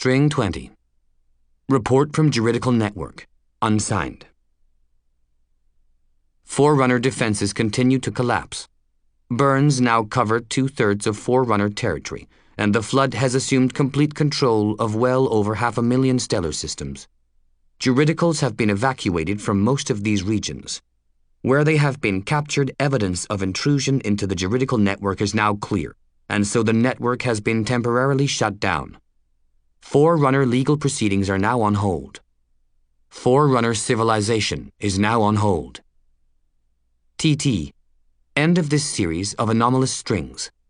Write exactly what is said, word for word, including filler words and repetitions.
String twenty. Report from Juridical Network. Unsigned. Forerunner defenses continue to collapse. Burns now covered two-thirds of Forerunner territory, and the Flood has assumed complete control of well over half a million stellar systems. Juridicals have been evacuated from most of these regions. Where they have been captured, evidence of intrusion into the juridical network is now clear, and so the network has been temporarily shut down. Forerunner legal proceedings are now on hold. Forerunner civilization is now on hold. T T. End of this series of anomalous strings.